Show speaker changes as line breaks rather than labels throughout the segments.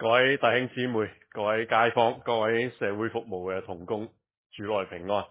各位弟兄姊妹、各位街坊、各位社會服務嘅同工，主內平安。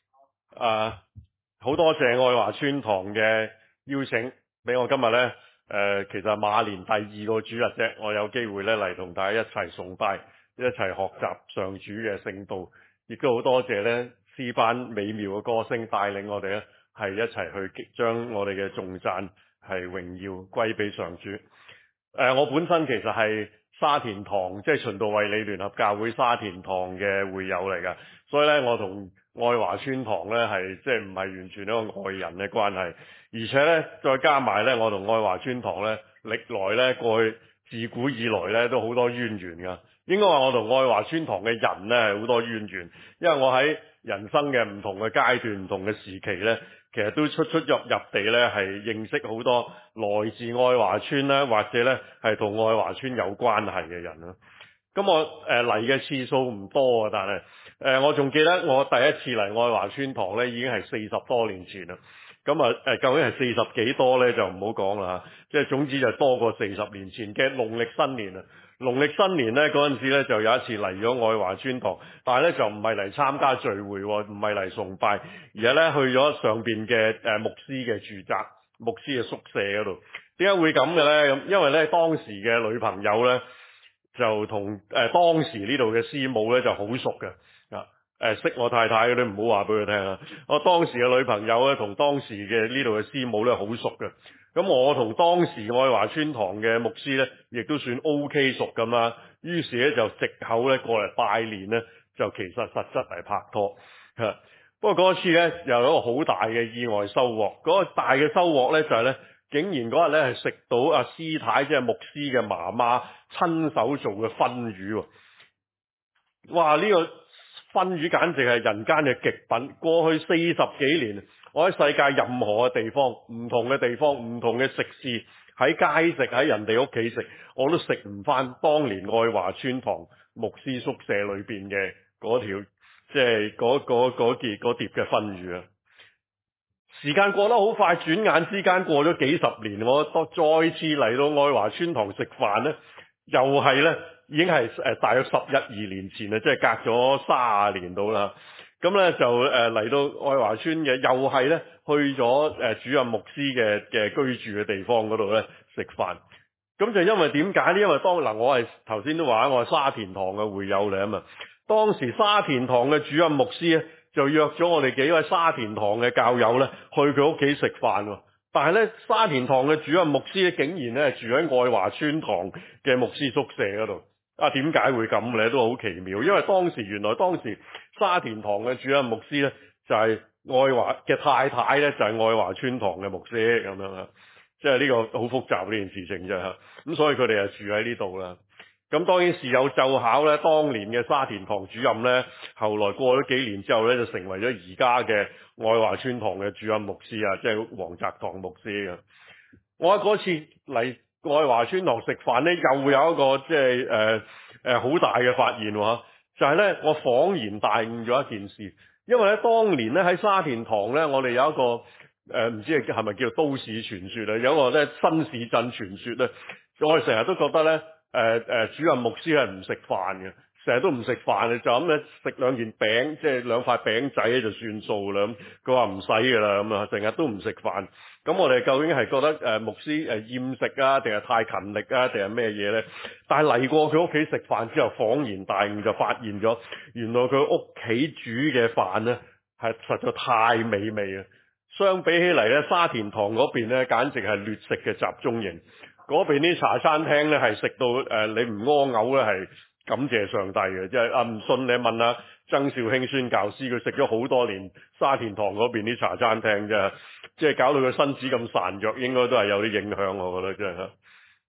好多謝愛華村堂嘅邀請，俾我今日呢，其實馬年第2個主日啫，我有機會呢嚟同大家一齊崇拜，一齊學習上主嘅聖道，亦都好多謝呢詩班美妙嘅歌聲帶領我哋呢係一齊去將我哋嘅頌讚係榮耀歸俾上主。我本身其實係沙田堂，即係循道衛理聯合教會沙田堂嘅會友嚟㗎，所以咧我同愛華村堂咧係即係唔係完全一個外人嘅關係，而且咧再加埋咧我同愛華村堂咧歷來咧過去自古以來咧都好多淵源㗎。應該話我同愛華村堂嘅人咧係好多淵源，因為我喺人生嘅唔同嘅階段、唔同嘅時期咧，其實都出入地咧係認識好多來自愛華村啦，或者咧係同愛華村有關係嘅人啦。咁我嚟嘅次數唔多啊，但係我仲記得我第一次嚟愛華村堂咧已經係40多年前啦。咁究竟係40幾多咧就唔好講啦，即係總之就多過40年前嘅農曆新年啊。農曆新年咧嗰陣時咧就有一次嚟咗愛華村堂，但係咧就唔係嚟參加聚會，唔係嚟崇拜，而係咧去咗上邊嘅牧師嘅住宅、牧師嘅宿舍嗰度。點解會咁嘅咧？咁因為咧當時嘅女朋友咧就同當時呢度嘅師母咧就好熟嘅。識我太太嗰啲唔好話俾佢聽啊！我當時嘅女朋友咧同當時嘅呢度嘅師母咧好熟嘅。咁我同當時愛華村堂嘅牧師咧，亦都算 OK 熟咁啦。於是咧就藉口咧過嚟拜年咧，就其實實質嚟拍拖。不過嗰次咧又有一個好大嘅意外收穫。嗰個大嘅收穫咧就係咧，竟然嗰日咧係食到阿師太即係牧師嘅媽媽親手做嘅燻魚。哇！呢個燻魚簡直係人間嘅極品。過去40幾年，我喺世界任何嘅地方、唔同嘅地方、唔同嘅食肆，喺街食、喺人哋屋企食，我都食唔翻當年愛華村堂牧師宿舍裏邊嘅嗰條，即係嗰碟嘅燻魚啊！時間過得好快，轉眼之間過咗幾十年，我再次嚟到愛華村堂食飯呢，又係呢。已經係大約11-12年前啦，即係隔咗30年到啦。咁咧就嚟到愛華村嘅，又係咧去咗主任牧師嘅居住嘅地方嗰度咧食飯。咁就因為點解呢？因為我係頭先都話我係沙田堂嘅會友嚟啊嘛。當時沙田堂嘅主任牧師咧就約咗我哋幾位沙田堂嘅教友咧去佢屋企食飯喎。但係咧沙田堂嘅主任牧師咧竟然咧住喺愛華村堂嘅牧師宿舍嗰度。點解會咁咧？都好奇妙，因為原來當時沙田堂嘅主任牧師咧就係愛華嘅太太咧就係愛華村堂嘅牧師咁樣啦，即係呢個好複雜呢件事情啫嚇。咁所以佢哋就住喺呢度啦。咁當然事有奏巧咧，當年嘅沙田堂主任咧，後來過咗幾年之後咧，就成為咗而家嘅愛華村堂嘅主任牧師啊，即係黃澤堂牧師啊。我喺嗰次嚟愛華村堂食飯咧，又有一個即係好大嘅發現喎，就係咧我恍然大悟咗一件事，因為咧當年咧喺沙田堂咧，我哋有一個唔知係咪叫都市傳說啊，有一個咧新市鎮傳說咧，我哋成日都覺得咧主任牧師係唔食飯嘅，成日都唔食飯嘅，就咁咧食2件餅，即係2塊餅仔就算數啦。咁佢話唔使㗎啦，咁啊成日都唔食飯。咁我哋究竟係覺得牧師厭食啊，定係太勤力啊，定係咩嘢咧？但係嚟過佢屋企食飯之後，恍然大悟就發現咗，原來佢屋企煮嘅飯咧係實在太美味啊！相比起嚟咧，沙田堂嗰邊咧簡直係劣食嘅集中營。嗰邊啲茶餐廳咧係食到你唔屙嘔咧係感謝上帝嘅，即係唔信你問下曾兆興宣教師，佢食咗好多年沙田堂嗰邊啲茶餐廳啫，即係搞到佢身子咁孱弱，應該都係有啲影響，我覺得真係。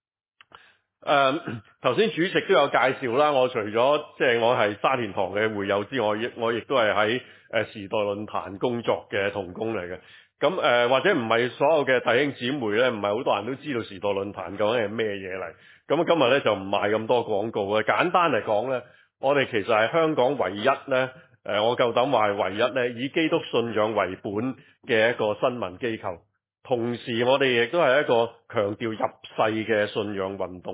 頭先主席都有介紹啦，我除咗即係我係沙田堂嘅會友之外，我亦都係喺時代論壇工作嘅同工嚟嘅。咁或者唔係所有嘅弟兄姊妹咧，唔係好多人都知道時代論壇究竟係咩嘢嚟。咁今日咧就唔賣咁多廣告嘅，簡單嚟講咧，我哋其實係香港唯一咧，我夠膽話係唯一咧，以基督信仰為本嘅一個新聞機構。同時我哋亦都係一個強調入世嘅信仰運動。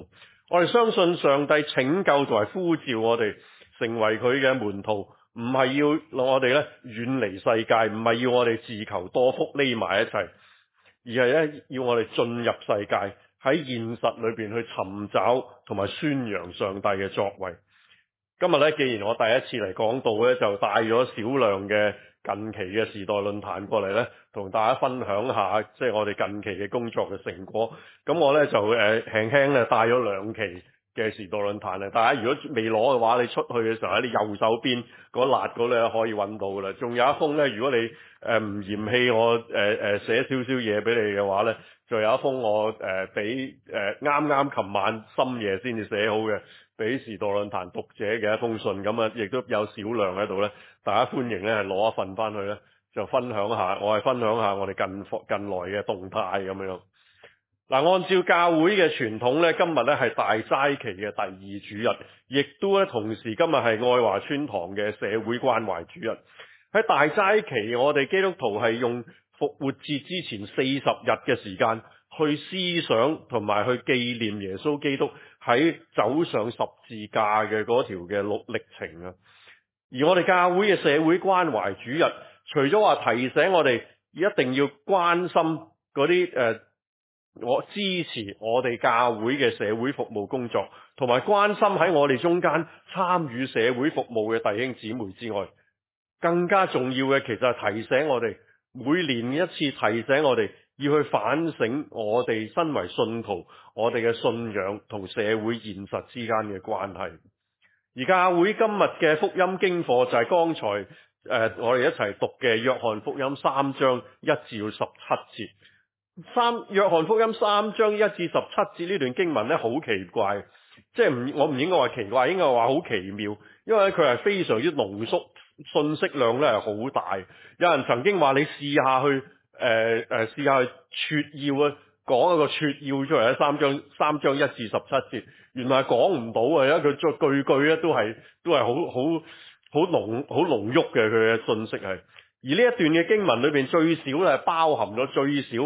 我哋相信上帝拯救同埋呼召我哋成為佢嘅門徒，唔係要我哋咧遠離世界，唔係要我哋自求多福匿埋一齊，而係咧要我哋進入世界，喺現實裏邊去尋找同埋宣揚上帝嘅作為。今日咧，既然我第一次嚟講道咧，就帶咗少量嘅近期嘅時代論壇過嚟咧，同大家分享下即係我哋近期嘅工作嘅成果。咁我咧就輕輕咧帶咗2期嘅時代論壇啊！大家如果未攞嘅話，你出去嘅時候喺你右手邊嗰辣嗰咧可以揾到噶啦。仲有一封咧，如果你唔嫌棄我寫少少嘢俾你嘅話咧，就有一封我俾啱啱琴晚深夜先至寫好嘅，俾時代論壇讀者嘅一封信。咁啊，亦都有少量喺度咧，大家歡迎咧係攞一份翻去咧，就分享下。我係分享下我哋近來嘅動態咁樣。嗱，按照教會嘅傳統咧，今日咧係大齋期嘅第2主日，亦都咧同時今日係愛華村堂嘅社會關懷主日。喺大齋期，我哋基督徒係用復活節之前40日嘅時間去思想同埋去紀念耶穌基督喺走上十字架嘅嗰條嘅歷程啊。而我哋教會嘅社會關懷主日，除咗話提醒我哋一定要關心嗰啲我支持我哋教會嘅社會服務工作，同埋關心喺我哋中間參與社會服務嘅弟兄姊妹之外，更加重要嘅其實係提醒我哋每年一次，提醒我哋要去反省我哋身為信徒，我哋嘅信仰同社會現實之間嘅關係。而教會今日嘅福音經課就係剛才我哋一齊讀嘅約翰福音3章1至17節。約翰福音3章1至17節呢段經文咧，好奇怪，即係我唔應該話奇怪，應該話好奇妙，因為佢係非常之濃縮，信息量咧係好大。有人曾經話你試下去試下去撮要啊，講一個撮要出嚟喺3章1至17節，原來係講唔到啊，因為佢句句咧都係好濃郁嘅，佢嘅信息係。而呢一段嘅經文裏邊最少咧包含咗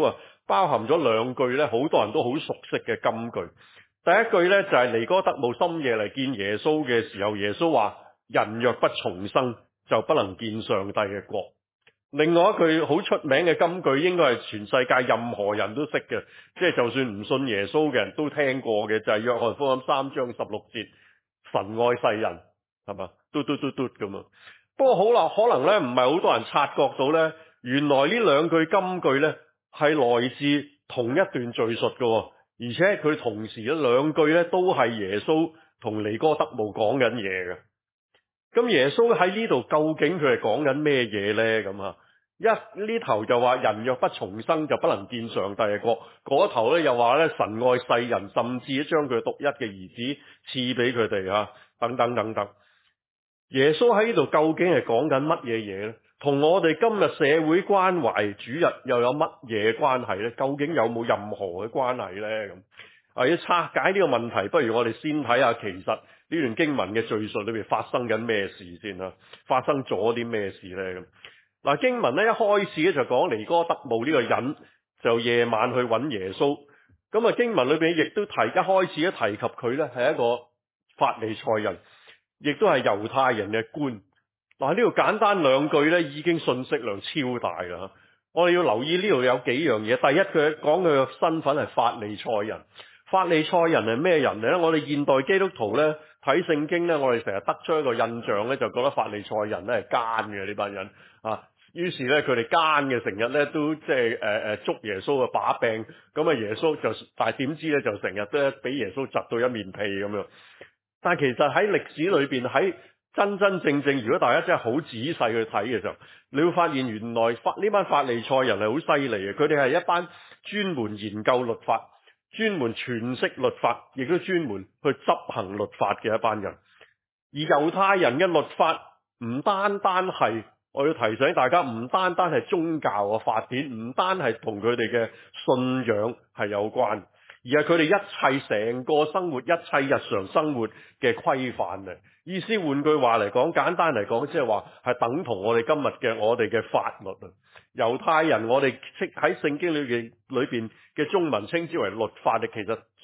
2句咧，好多人都好熟悉嘅金句。第一句咧就係尼哥底母深夜嚟見耶穌嘅時候，耶穌話：人若不重生，就不能見上帝嘅國。另外一句好出名嘅金句，應該係全世界任何人都識嘅，即係就算唔信耶穌嘅人都聽過嘅，就係約翰福音3章16節：神愛世人，係嘛？嘟咁啊！不過好啦，可能咧唔係好多人察覺到咧，原來呢2句金句咧係來自同一段敘述嘅，而且佢同時嘅2句咧都係耶穌同尼哥底母講緊嘢嘅。咁耶穌喺呢度究竟佢係講緊咩嘢咧？咁啊，呢頭就話人若不重生就不能見上帝嘅國，嗰頭咧又話咧神愛世人，甚至將佢獨一嘅兒子賜俾佢哋啊，等等。耶穌喺呢度究竟係講緊乜嘢嘢咧？同我哋今日社會關懷主日又有乜嘢關係咧？究竟有冇任何嘅關係咧？咁要拆解呢個問題，不如我哋先睇下其實呢段經文嘅敘述裏邊發生緊咩事先啦，發生咗啲咩事咧？咁嗱，經文咧一開始咧就講尼哥底母呢個人就夜晚去揾耶穌，咁啊經文裏邊亦都一開始咧提及佢咧係一個法利賽人，亦都係猶太人嘅官。嗱，呢度簡單2句咧已經信息量超大啦。我哋要留意呢度有幾樣嘢。第一，佢講佢嘅身份係法利賽人。法利賽人係咩人咧？我哋現代基督徒咧睇聖經咧，我哋成日得出一個印象咧，就覺得法利賽人咧係奸嘅呢班人啊。於是咧佢哋奸嘅，成日咧都即係捉耶穌嘅把柄。咁啊耶穌就，但係點知咧就成日都俾耶穌窒到一面屁咁樣。但係其實喺歷史裏邊，喺真正，如果大家真係好仔細去睇嘅時候，你會發現原來呢班法利賽人係好犀利嘅。佢哋係一班專門研究律法、專門詮釋律法，亦都專門去執行律法嘅一班人。而猶太人嘅律法唔單係，我要提醒大家，唔單係宗教嘅法典，唔單係同佢哋嘅信仰係有關，而係佢哋一切成個生活、一切日常生活嘅規範嘅。意思換句話嚟講，簡單嚟講，即係話係等同我哋今日嘅我哋嘅法律啊。猶太人我哋喺聖經裏邊嘅中文稱之為律法，其實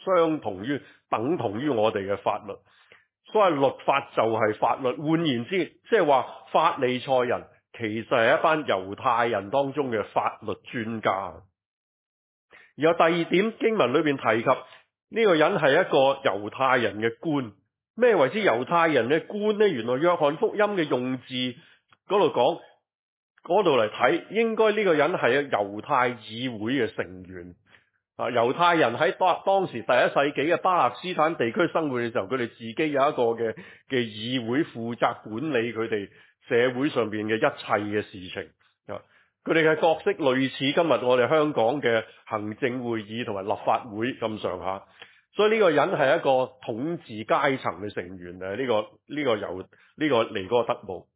相同於等同於我哋嘅法律。所謂律法就係法律，換言之，即係話法利賽人其實係一班猶太人當中嘅法律專家。然後第二點，經文裏邊提及呢個人係一個猶太人嘅官。咩為之猶太人嘅官呢？原來約翰福音嘅用字嗰度講，嗰度嚟睇，應該呢個人係猶太議會嘅成員。猶太人喺當時第一世紀嘅巴勒斯坦地區生活嘅時候，佢哋自己有一個嘅議會，負責管理佢哋社會上邊嘅一切嘅事情。佢哋嘅角色類似今日我哋香港嘅行政會議同埋立法會咁上下。所以呢個人係一個統治階層嘅成員啊！呢個尼哥德慕。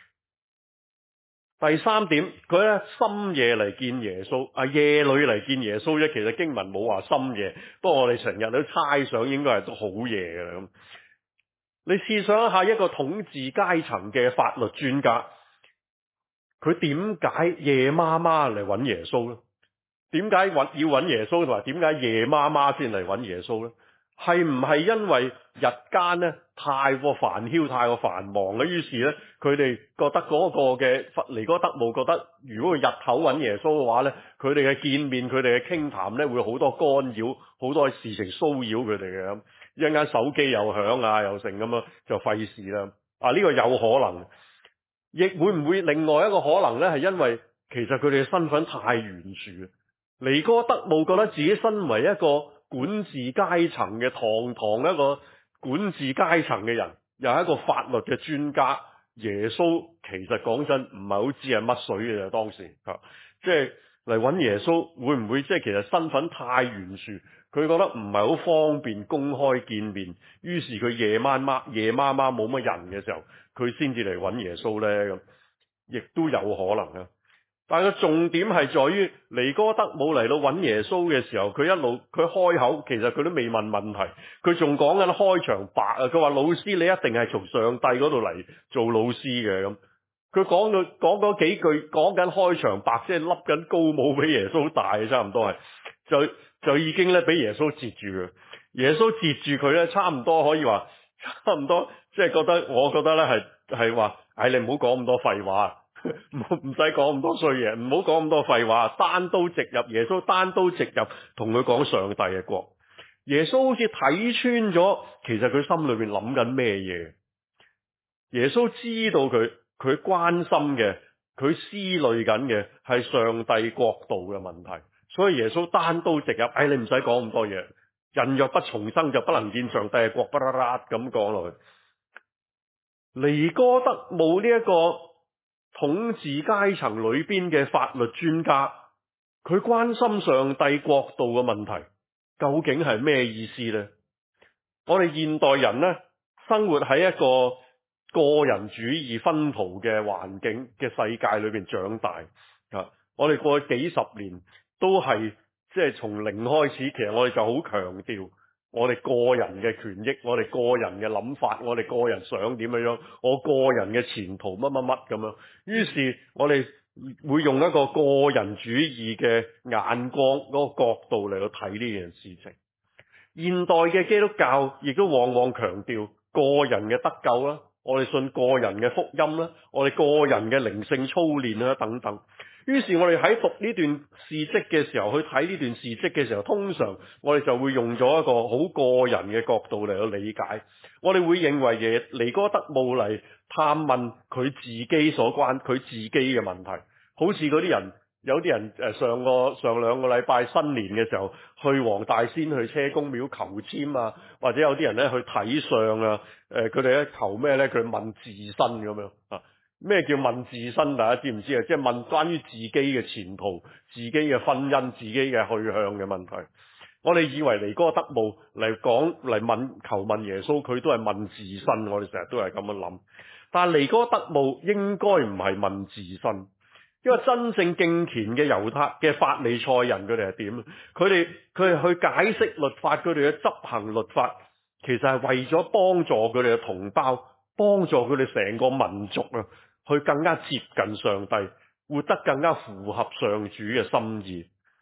第三點，佢咧深夜嚟見耶穌，夜裏嚟見耶穌啫。其實經文冇話深夜，不過我哋成日都猜想應該係都好夜嘅啦。咁你試想一下，一個統治階層嘅法律專家，佢點解夜媽媽嚟揾耶穌咧？點解要揾耶穌，同埋點解夜媽媽先嚟揾耶穌咧？係唔係因為日間咧太過煩囂、太過繁忙咧？於是咧佢哋覺得嗰個嘅尼哥德慕覺得，如果佢日頭揾耶穌嘅話咧，佢哋嘅見面、佢哋嘅傾談咧會好多干擾，好多事情騷擾佢哋嘅。咁一陣間手機又響啊，又成咁樣就費事啦。呢個有可能，亦會唔會另外一個可能咧？係因為其實佢哋嘅身份太懸殊。尼哥德慕覺得自己身為一個管治階層嘅堂堂一個管治階層嘅人，又係一個法律嘅專家。耶穌其實講真唔係好知係乜水嘅啫，當時即係嚟揾耶穌，會唔會即係其實身份太懸殊，佢覺得唔係好方便公開見面，於是佢夜媽媽冇乜人嘅時候，佢先至嚟揾耶穌呢？咁亦都有可能啊。但係個重點係在於尼哥德慕嚟到揾耶穌嘅時候，佢開口，其實佢都未問問題，佢仲講緊開場白啊！佢話老師，你一定係從上帝嗰度嚟做老師嘅咁。佢講嗰幾句，講緊開場白，即係笠緊高帽俾耶穌戴，差唔多係就已經咧俾耶穌截住佢。耶穌截住佢咧，差唔多可以話，差唔多即係我覺得咧係話，你唔好講咁多廢話。唔使講咁多衰嘢，唔好講咁多廢話，單刀直入。耶穌單刀直入同佢講上帝嘅國。耶穌好似睇穿咗，其實佢心裏邊諗緊咩嘢。耶穌知道佢關心嘅，佢思慮緊嘅係上帝國度嘅問題，所以耶穌單刀直入。你唔使講咁多嘢，人若不重生就不能見上帝嘅國，不啦啦咁講落去。尼哥德慕呢一個統治階層裏邊嘅法律專家，佢關心上帝國度嘅問題，究竟係咩意思呢？我哋現代人呢，生活喺一個個人主義薰陶嘅環境嘅世界裏邊長大啊！我哋過去幾十年都係即係從零開始，其實我哋就好強調我哋個人嘅權益，我哋個人嘅諗法，我哋個人想點樣，我個人嘅前途乜乜乜咁樣。於是我哋會用一個個人主義嘅眼光嗰個角度嚟到睇呢件事情。現代嘅基督教亦都往往強調個人嘅得救啦，我哋信個人嘅福音啦，我哋個人嘅靈性操練啦等等。於是我哋喺讀呢段事蹟嘅時候，去睇呢段事蹟嘅時候，通常我哋就會用咗一個好個人嘅角度嚟到理解。我哋會認為尼哥德慕嚟探問佢自己佢自己嘅問題，好似嗰啲人，有啲人上兩個禮拜新年嘅時候去黃大仙去車公廟求籤啊，或者有啲人咧去睇相啊，佢哋咧求咩咧？佢問自身咁樣啊。咩叫問自身？大家知唔知啊？即係問關於自己嘅前途、自己嘅婚姻、自己嘅去向嘅問題。我哋以為尼哥德慕嚟求問耶穌，佢都係問自身。我哋成日都係咁樣諗。但係尼哥德慕應該唔係問自身，因為真正敬虔嘅猶太嘅法利賽人，佢哋係點？佢哋去解釋律法，佢哋嘅執行律法，其實係為咗幫助佢哋嘅同胞，幫助佢哋成個民族啊，去更加接近上帝，活得更加符合上主嘅心意。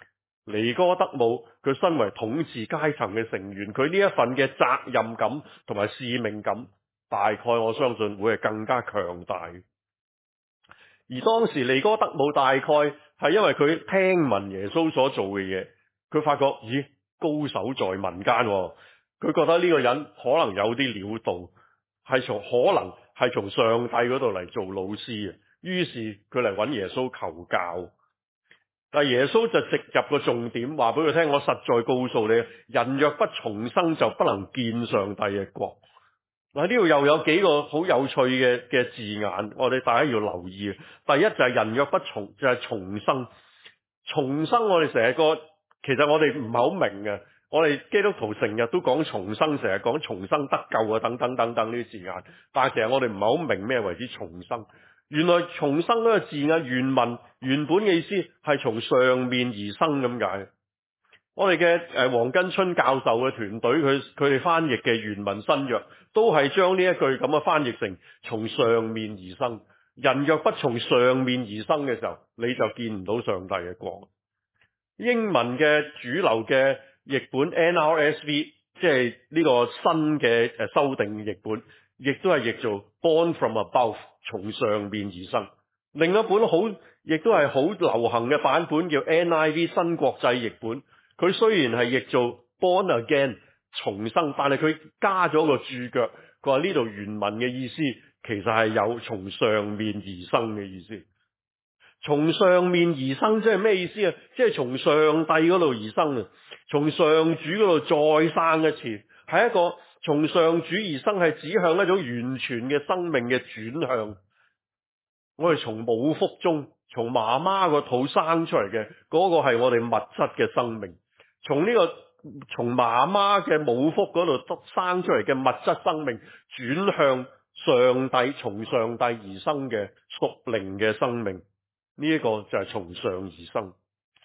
尼哥德慕佢身為統治階層嘅成員，佢呢一份嘅責任感同埋使命感，大概我相信會係更加強大。而當時尼哥德慕大概係因為佢聽聞耶穌所做嘅嘢，佢發覺咦，高手在民間喎，佢覺得呢個人可能有啲料到，可能係從上帝嗰度嚟做老師嘅，於是佢嚟揾耶穌求教。但耶穌就直入個重點，話俾佢聽：我實在告訴你，人若不重生，就不能見上帝嘅國。嗱，呢度又有幾個好有趣嘅字眼，我哋大家要留意。第一就係人若不重，就係重生。重生我哋成日其實我哋唔係好明嘅。我哋基督徒成日都講重生，成日講重生得救啊，等等等等呢啲字眼，但係其實我哋唔係好明咩為之重生。原來重生嗰個字眼原本嘅意思係從上面而生咁解。我哋嘅黃根春教授嘅團隊，佢哋翻譯嘅原文新約都係將呢一句咁嘅翻譯成從上面而生。人若不從上面而生嘅時候，你就見唔到上帝嘅國。英文嘅主流嘅譯本 NRSV， 即係呢個新嘅修訂譯本，亦都係譯做 Born from above， 從上面而生。另一本亦都係好流行嘅版本叫 NIV 新國際譯本，佢雖然係譯做 Born again， 重生，但係佢加咗個注腳，佢話呢度原文嘅意思其實係有從上面而生嘅意思。從上面而生即係咩意思啊？即係從上帝嗰度而生啊，從上主嗰度再生一次，係一個從上主而生，係指向一種完全嘅生命嘅轉向。我哋從母腹中，從媽媽個肚生出嚟嘅嗰個係我哋物質嘅生命，從媽媽嘅母腹嗰度生出嚟嘅物質生命，轉向上帝，從上帝而生嘅屬靈嘅生命。呢一個就係從上而生，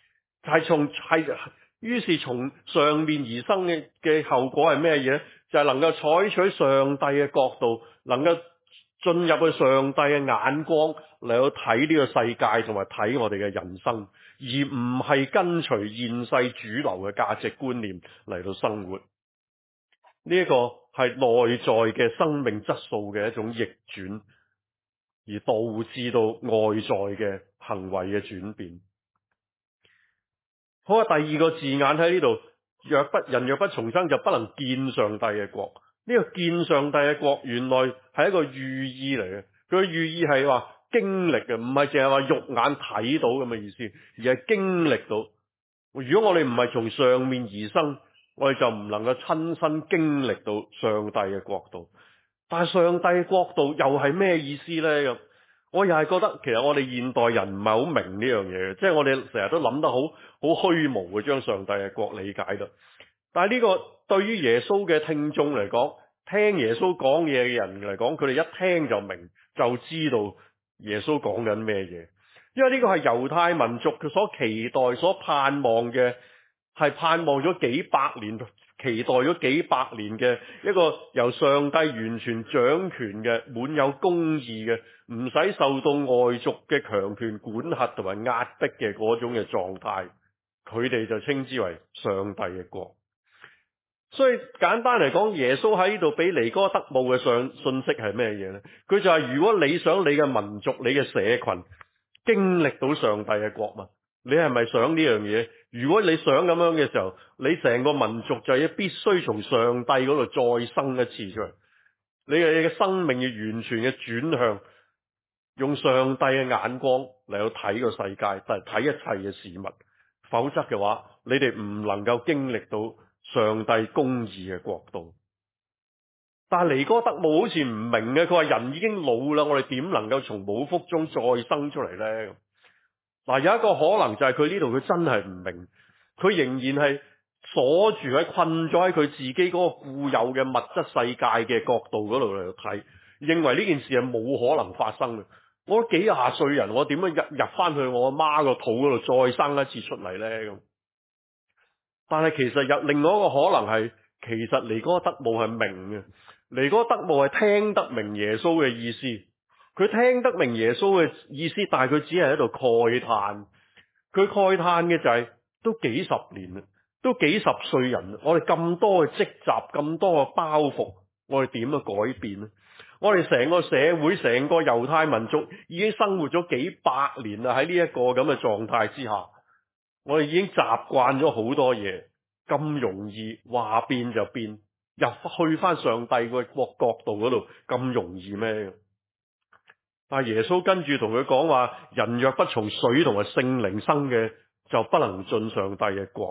於是從上面而生嘅後果係咩嘢呢？就係能夠採取上帝嘅角度，能夠進入去上帝嘅眼光嚟到睇呢個世界同埋睇我哋嘅人生，而唔係跟隨現世主流嘅價值觀念嚟到生活。呢一個係內在嘅生命質素嘅一種逆轉，而導致到外在嘅行為嘅轉變。好啊，第二個字眼喺呢度，人若不重生，就不能見上帝嘅國。呢個見上帝嘅國，原來係一個寓意嚟嘅。佢嘅寓意係話經歷嘅，唔係淨係話肉眼睇到咁嘅意思，而係經歷到。如果我哋唔係從上面而生，我哋就唔能夠親身經歷到上帝嘅國度。但係上帝國度又係咩意思呢？咁我又係覺得，其實我哋現代人唔係好明呢樣嘢嘅，即係我哋成日都諗得好虛無嘅，將上帝嘅國理解到。但係呢個對於耶穌嘅聽眾嚟講，聽耶穌講嘢嘅人嚟講，佢哋一聽就明，就知道耶穌講緊咩嘢。因為呢個係猶太民族佢所期待、所盼望嘅，係盼望咗幾百年，期待咗幾百年嘅一個由上帝完全掌權嘅、滿有公義嘅、唔使受到外族嘅強權管轄同埋壓迫嘅嗰種嘅狀態，佢哋就稱之為上帝嘅國。所以簡單嚟講，耶穌喺呢度俾尼哥德慕嘅信息係咩嘢呢？佢就係如果你想你嘅民族、你嘅社群經歷到上帝嘅國嘛，你係咪想呢樣嘢？如果你想咁樣嘅時候，你成個民族就要必須從上帝嗰度再生一次出嚟。你嘅生命要完全嘅轉向，用上帝嘅眼光嚟到睇個世界，睇一切嘅事物。否則嘅話，你哋唔能夠經歷到上帝公義嘅國度。但係尼哥德慕好似唔明嘅，佢話人已經老啦，我哋點能夠從母腹中再生出嚟呢？嗱，有一個可能就係佢呢度佢真係唔明，佢仍然係鎖住喺困咗喺佢自己嗰個固有嘅物質世界嘅角度嗰度嚟睇，認為呢件事係冇可能發生嘅。我幾廿歲人，我點樣入翻去我阿媽個肚嗰度再生一次出嚟呢？咁，但係其實有另外一個可能係，其實尼哥德慕係明嘅，尼哥德慕係聽得明耶穌嘅意思。佢聽得明耶穌嘅意思，但係佢只係喺度慨嘆。佢慨嘆嘅就係都幾十年啦，都幾十歲人，我哋咁多嘅積習，咁多嘅包袱，我哋點樣改變呢？我哋成個社會，成個猶太民族已經生活咗幾百年啦，喺呢一個咁嘅狀態之下，我哋已經習慣咗好多嘢，咁容易話變就變，入去翻上帝個國度嗰度咁容易咩？但係耶穌跟住同佢講話，人若不從水同埋聖靈生嘅，就不能進上帝嘅國。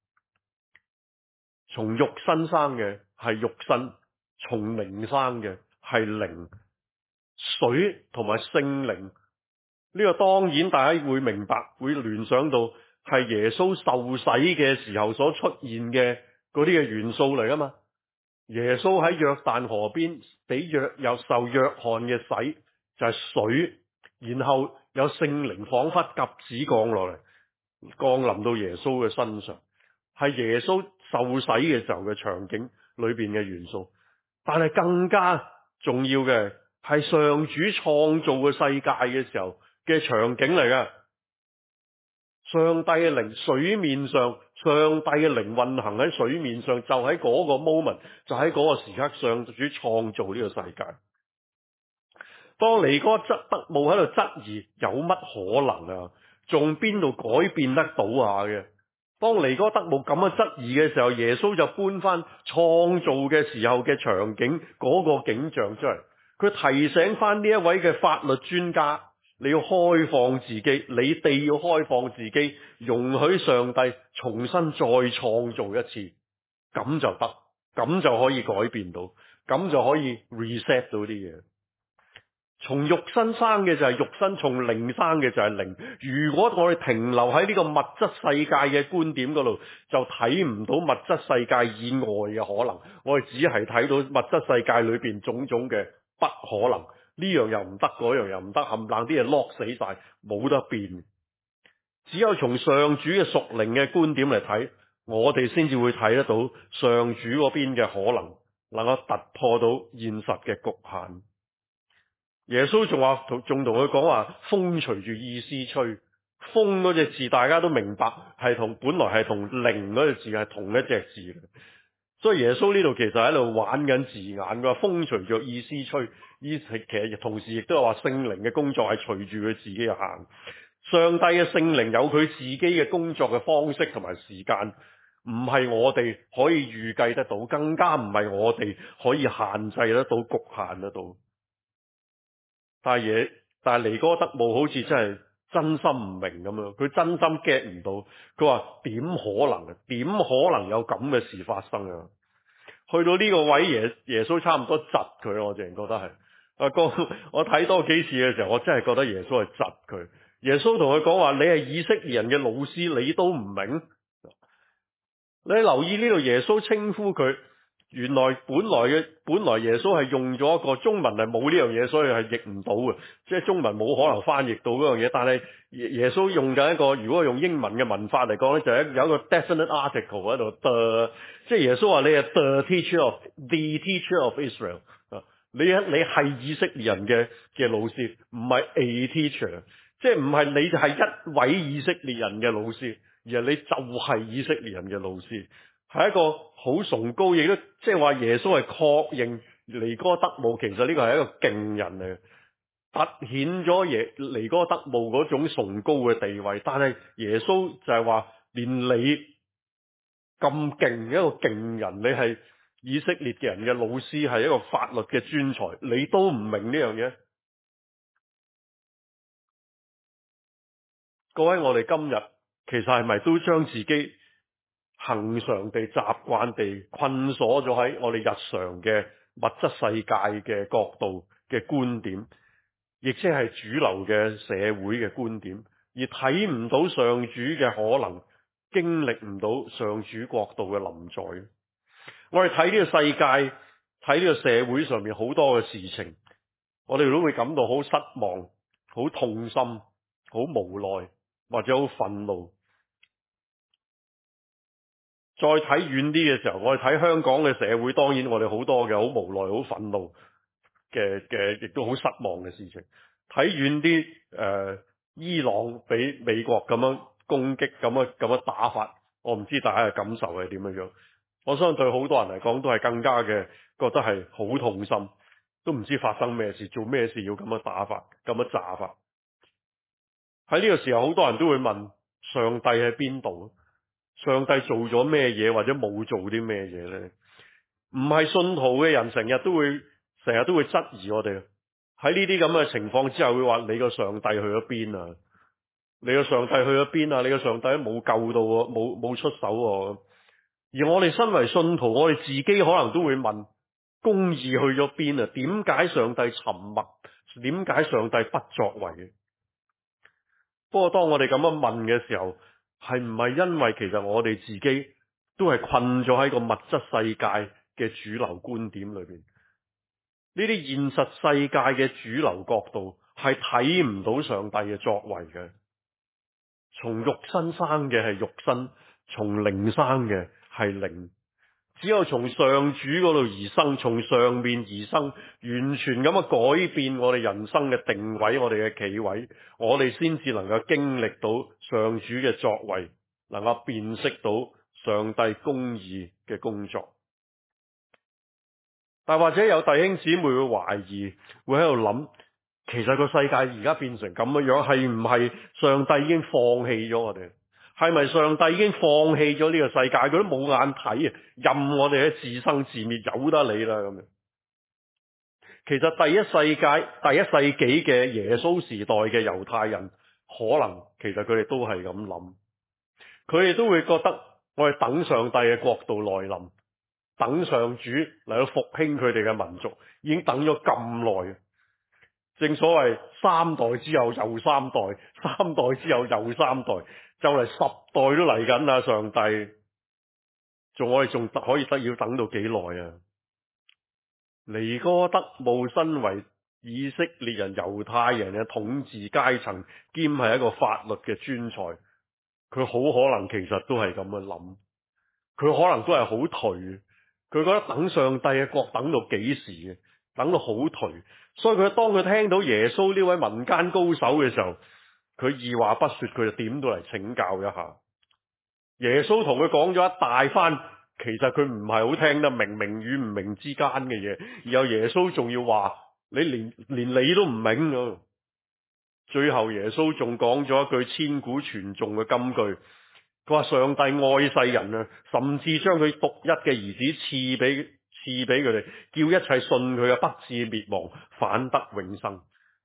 從肉身生嘅係肉身，從靈生嘅係靈。水同埋聖靈呢個當然大家會明白，會聯想到係耶穌受洗嘅時候所出現嘅嗰啲嘅元素嚟㗎嘛。耶穌喺約旦河邊俾又受約翰嘅洗，就係水，然後有聖靈仿佛鴿子降落嚟，降臨到耶穌嘅身上，係耶穌受洗嘅時候嘅場景裏邊嘅元素。但係更加重要嘅係上主創造嘅世界嘅時候嘅場景嚟㗎。上帝嘅靈水面上，上帝嘅靈運行喺水面上，就喺嗰個 moment，就喺嗰個時刻，上主創造呢個世界。當尼哥德慕喺度質疑有乜可能啊？仲邊度改變得到啊嘅？當尼哥德慕咁樣質疑嘅時候，耶穌就搬翻創造嘅時候嘅場景嗰個景象出嚟。佢提醒翻呢一位嘅法律專家，你要開放自己，你哋要開放自己，容許上帝重新再創造一次，咁就得，咁就可以改變到，咁就可以 reset 到啲嘢。從肉身生嘅就係肉身，從靈生嘅就係靈。如果我哋停留喺呢個物質世界嘅觀點嗰度，就睇唔到物質世界以外嘅可能。我哋只係睇到物質世界裏邊種種嘅不可能，呢樣又唔得，嗰樣又唔得，冚唪唥啲嘢 lock 死晒，冇得變。只有從上主嘅屬靈嘅觀點嚟睇，我哋先至會睇得到上主嗰邊嘅可能，能夠突破到現實嘅局限。耶穌仲同佢講話，風隨住意思吹。風嗰隻字大家都明白，本來係同靈嗰隻字係同一隻字嘅。所以耶穌呢度其實喺度玩緊字眼，佢話風隨住意思吹，其實同時亦都係話聖靈嘅工作係隨住佢自己嘅行。上帝嘅聖靈有佢自己嘅工作嘅方式同埋時間，唔係我哋可以預計得到，更加唔係我哋可以限制得到、局限得到。但係尼哥德慕好似真係真心唔明咁樣，佢真心 get 唔到。佢話點可能啊？點可能有咁嘅事發生啊？去到呢個位，耶穌差唔多窒佢，我淨係覺得係阿哥。我睇多幾次嘅時候，我真係覺得耶穌係窒佢。耶穌同佢講話：你係以色列人嘅老師，你都唔明？你留意呢度耶穌稱呼佢。原來本來耶穌係用咗一個中文係冇呢樣嘢，所以係譯唔到嘅，即係中文冇可能翻譯到嗰樣嘢。但係耶穌用緊一個，如果用英文嘅文法嚟講咧，就係有一個 definite article 喺度，即係耶穌話你係 the teacher of Israel， 你係以色列人嘅老師，唔係 a teacher， 即係唔係你就係一位以色列人嘅老師，而係你就係以色列人嘅老師。係一個好崇高，亦都即係話耶穌係確認尼哥德慕其實呢個係一個勁人嚟嘅，凸顯咗尼哥德慕嗰種崇高嘅地位。但係耶穌就係話，連你咁勁一個勁人，你係以色列嘅人嘅老師，係一個法律嘅專才，你都唔明呢樣嘢。各位，我哋今日其實係咪都將自己恆常地、習慣地困鎖咗喺我哋日常嘅物質世界嘅角度嘅觀點，亦即係主流嘅社會嘅觀點，而睇唔到上主嘅可能，經歷唔到上主國度嘅臨在。我哋睇呢個世界，睇呢個社會上面好多嘅事情，我哋都會感到好失望、好痛心、好無奈或者好憤怒。再睇遠啲嘅時候，我哋睇香港嘅社會，當然我哋好多嘅好無奈、好憤怒嘅，亦都好失望嘅事情。睇遠啲，伊朗俾美國咁樣攻擊咁樣打法，我唔知大家嘅感受係點樣。我相信對好多人嚟講都係更加嘅覺得係好痛心，都唔知發生咩事，做咩事要咁樣打法，咁樣炸法。喺呢個時候，好多人都會問上帝喺邊度？上帝做咗咩嘢，或者冇做啲咩嘢呢？唔係信徒嘅人成日都會質疑我哋。喺呢啲咁嘅情況之下，會話你個上帝去咗邊啊？你個上帝去咗邊啊？你個上帝都冇救到喎，冇出手喎。而我哋身為信徒，我哋自己可能都會問：公義去咗邊啊？點解上帝沉默？點解上帝不作為？不過當我哋咁樣問嘅時候，係唔係因為其實我哋自己都係困咗喺個物質世界嘅主流觀點裏邊？呢啲現實世界嘅主流角度係睇唔到上帝嘅作為嘅。從肉身生嘅係肉身，從靈生嘅係靈。只有從上主嗰度而生，從上面而生，完全咁樣改變我哋人生嘅定位，我哋嘅企位，我哋先至能夠經歷到上主嘅作為，能夠辨識到上帝公義嘅工作。但或者有弟兄姊妹會懷疑，會喺度諗，其實個世界而家變成咁樣，係唔係上帝已經放棄咗我哋？係咪上帝已經放棄咗呢個世界？佢都冇眼睇啊，任我哋喺自生自滅，由得你啦咁樣。其實第一世紀嘅耶穌時代嘅猶太人，可能其實佢哋都係咁諗，佢哋都會覺得我哋等上帝嘅國度來臨，等上主嚟到復興佢哋嘅民族，已經等咗咁耐。正所謂三代之後又三代，三代之後又三代，就嚟10代都嚟緊啦！上帝，我哋仲可以要等到幾耐啊？尼哥德慕身為以色列人猶太人嘅統治階層，兼係一個法律嘅專才，佢好可能其實都係咁樣諗，佢可能都係好頹，佢覺得等上帝嘅國等到幾時嘅，等到好頹。所以當佢聽到耶穌呢位民間高手嘅時候，佢二話不說，佢就點到嚟請教一下。耶穌同佢講咗一大番，其實佢唔係好聽得明，明與唔明之間嘅嘢，然後耶穌仲要話你連你都唔明啊！最後耶穌仲講咗一句千古傳頌嘅金句，佢話上帝愛世人啊，甚至將佢獨一嘅兒子賜俾佢哋，叫一切信佢嘅不至滅亡，反得永生。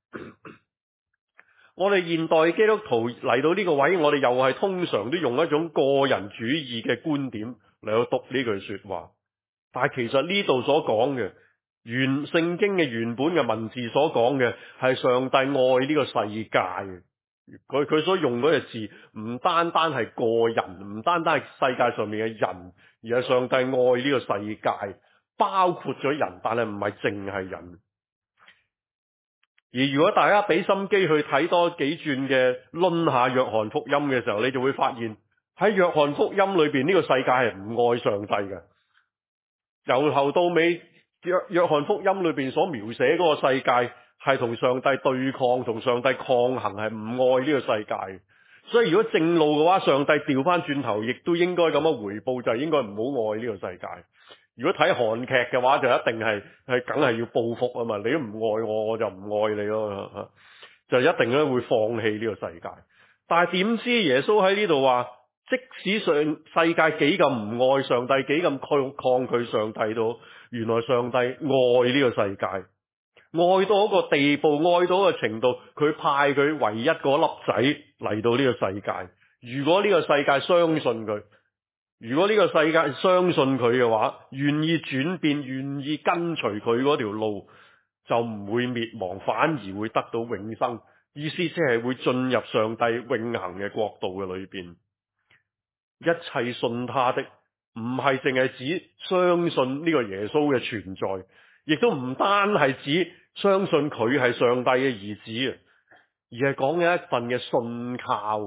我哋現代基督徒嚟到呢個位，我哋又係通常都用一種個人主義嘅觀點嚟到讀呢句說話。但係其實呢度所講嘅聖經嘅原本嘅文字所講嘅係上帝愛呢個世界。佢所用嗰個字唔單單係個人，唔單單係世界上面嘅人，而係上帝愛呢個世界，包括咗人，但係唔係淨係人。而如果大家俾心機去睇多幾轉嘅論下約翰福音嘅時候，你就會發現喺約翰福音裏邊呢個世界係唔愛上帝嘅。由頭到尾，約翰福音裏邊所描寫嗰個世界係同上帝對抗，同上帝抗衡，係唔愛呢個世界。所以如果正路嘅話，上帝調翻轉頭，亦都應該咁樣回報，就係應該唔好愛呢個世界。如果睇韓劇嘅話，就一定係梗係要報復啊嘛！你都唔愛我，我就唔愛你咯，就一定咧會放棄呢個世界。但係點知耶穌喺呢度話，即使世界幾咁唔愛上帝，幾咁抗拒上帝都，原來上帝愛呢個世界，愛到一個地步，愛到一個程度，佢派佢唯一嗰粒仔嚟到呢個世界。如果呢個世界相信佢，如果呢個世界相信佢嘅話，願意轉變，願意跟隨佢嗰條路，就唔會滅亡，反而會得到永生。意思即係會進入上帝永恆嘅國度嘅裏邊。一切信他的，唔係淨係指相信呢個耶穌嘅存在，亦都唔單係指相信佢係上帝嘅兒子啊，而係講嘅一份嘅信靠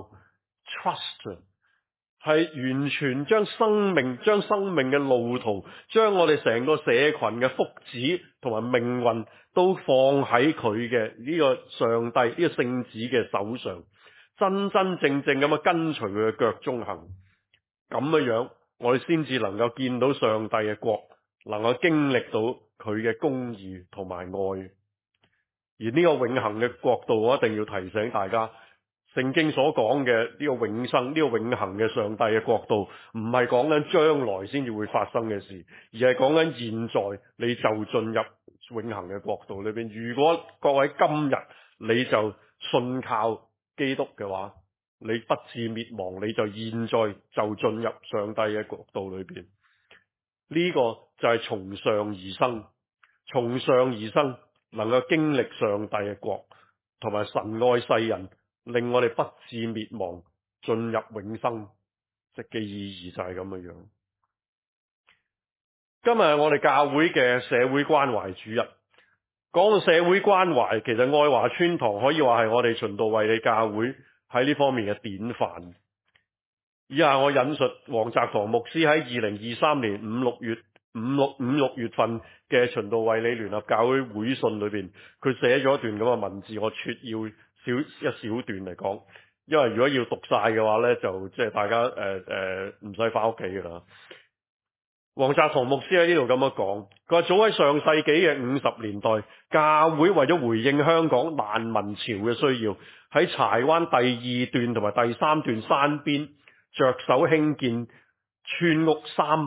trust。係完全將生命嘅路途，將我哋成個社群嘅福祉同埋命運都放喺佢嘅呢個上帝呢個聖子嘅手上， 真真正正咁樣跟隨佢嘅腳蹤行，咁樣我哋先至能夠見到上帝嘅國，能夠經歷到佢嘅公義同埋愛。而呢個永恆嘅國度，我一定要提醒大家，聖經所講嘅呢個永生、呢個永恆嘅上帝嘅國度，唔係講緊將來先至會發生嘅事，而係講緊現在你就進入永恆嘅國度裏邊。如果各位今日你就信靠基督嘅話，你不致滅亡，你就現在就進入上帝嘅國度裏邊。呢個就係從上而生，從上而生，能夠經歷上帝嘅國，同埋神愛世人，令我哋不致滅亡，進入永生，即嘅意義就係咁嘅樣。今日我哋教會嘅社會關懷主日，講到社會關懷，其實愛華村堂可以話係我哋循道衛理教會喺呢方面嘅典範。以下我引述黃澤堂牧師喺2023年五六月份嘅循道衛理聯合教會會信裏邊，佢寫咗一段咁嘅文字，我撮要一小段嚟講，因為如果要讀晒嘅話呢，就即係大家唔使翻屋企噶啦。黃澤堂牧師喺呢度咁樣講，佢話早喺上世紀嘅50年代，教會為咗回應香港難民潮嘅需要，喺柴灣第2段同埋第3段山邊着手興建村屋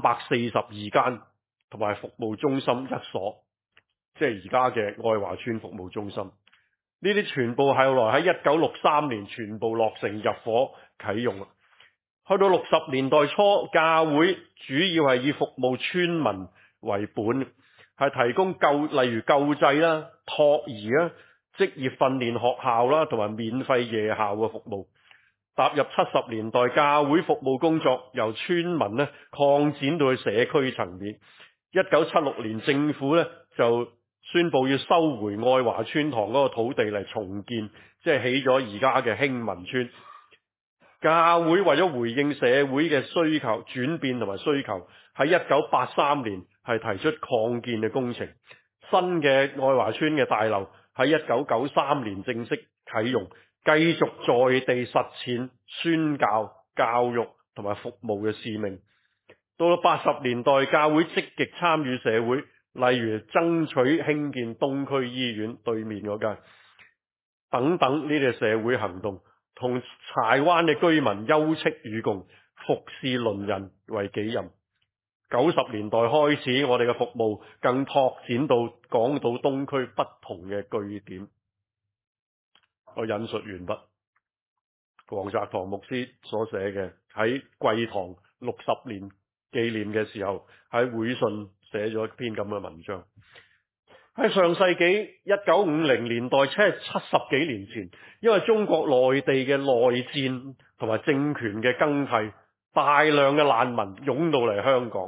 342間，同埋服務中心1所，即係而家嘅愛華村服務中心。呢啲全部後來喺1963年全部落成入伙啟用。去到60年代初，教會主要係以服務村民為本，係提供例如救濟啦、托兒啦、職業訓練學校啦，同埋免費夜校嘅服務。踏入70年代，教會服務工作由村民呢擴展到去社區層面。1976年政府呢就宣布要收回愛華村堂嗰個土地嚟重建，即係起咗而家嘅興民村。教會為咗回應社會嘅需求轉變同埋需求，喺1983年係提出擴建嘅工程。新嘅愛華村嘅大樓喺1993年正式啟用，繼續在地實踐宣教、教育同埋服務嘅使命。到咗80年代，教會積極參與社會，例如爭取興建東區醫院對面嗰間等等呢啲社會行動，同柴灣嘅居民休戚與共，服侍鄰人為己任。90年代開始，我哋嘅服務更拓展到港島東區不同嘅據點。我引述完畢，黃澤堂牧師所寫嘅喺貴堂60年紀念嘅時候，喺會信寫咗一篇咁嘅文章。喺上世紀1950年代，即係70幾年前，因為中國內地嘅內戰同埋政權嘅更替，大量嘅難民湧到嚟香港。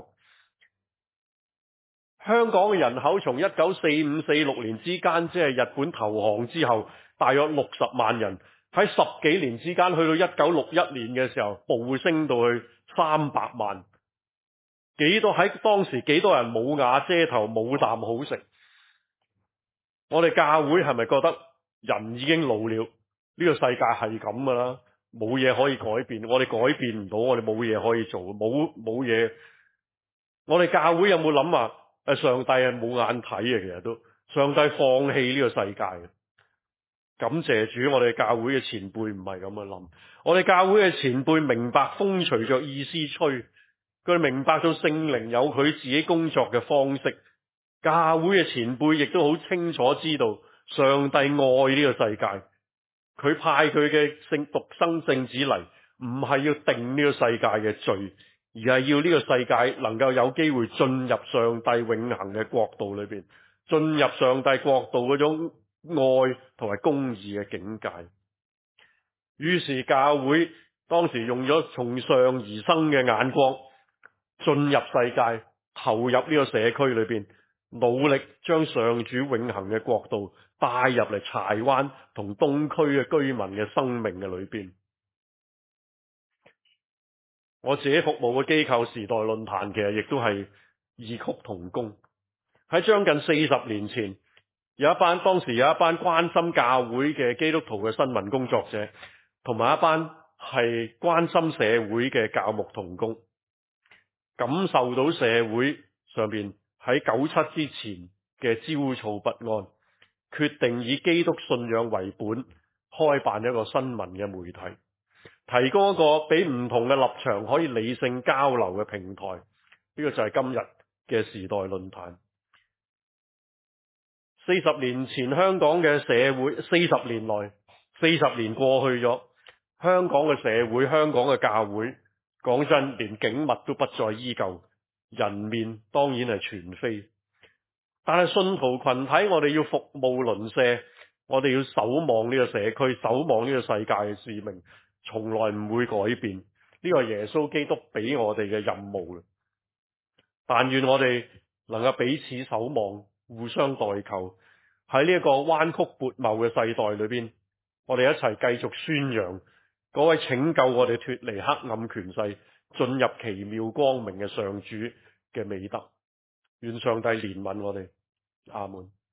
香港嘅人口從1945、46年之間，即係日本投降之後，大約60萬人，喺10幾年之間，去到1961年嘅時候，暴升到去300萬。喺當時幾多人冇瓦遮頭，冇啖好食？我哋教會係咪覺得人已經老了？呢個世界係咁噶啦，冇嘢可以改變，我哋改變唔到，我哋冇嘢可以做，冇嘢。我哋教會有冇諗話上帝係冇眼睇嘅？其實都上帝放棄呢個世界嘅。感謝主，我哋教會嘅前輩唔係咁樣諗。我哋教會嘅前輩明白風隨着意思吹，佢明白到聖靈有佢自己工作嘅方式。教會嘅前輩亦都好清楚知道上帝愛呢個世界，佢派佢嘅獨生聖子嚟，唔係要定呢個世界嘅罪，而係要呢個世界能夠有機會進入上帝永恆嘅國度裏邊，進入上帝國度嗰種愛同埋公義嘅境界。於是教會當時用咗從上而生嘅眼光，進入世界，投入呢個社區裏邊，努力將上主永恆嘅國度帶入嚟柴灣同東區嘅居民嘅生命嘅裏邊。我自己服務嘅機構時代論壇其實亦都係異曲同工。喺將近40年前，當時有一班關心教會嘅基督徒嘅新聞工作者， 同埋一班係關心社會嘅教牧同工，感受到社會上邊喺97之前嘅焦躁不安，決定以基督信仰為本，開辦一個新聞嘅媒體，提供一個俾唔同嘅立場可以理性交流嘅平台。呢個就係今日嘅時代論壇。40年前香港嘅社會，40年來，40年過去咗，香港嘅社會，香港嘅教會，講真，連景物都不再依舊，人面當然係全非。但係信徒群體，我哋要服務鄰舍，我哋要守望呢個社區，守望呢個世界嘅使命，從來唔會改變。呢個係耶穌基督俾我哋嘅任務。但願我哋能夠彼此守望，互相代求，喺呢一個彎曲悖謬嘅世代裏邊，我哋一齊繼續宣揚嗰位拯救我哋脫離黑暗權勢，進入奇妙光明嘅上主嘅美德。願上帝憐憫我哋。阿門。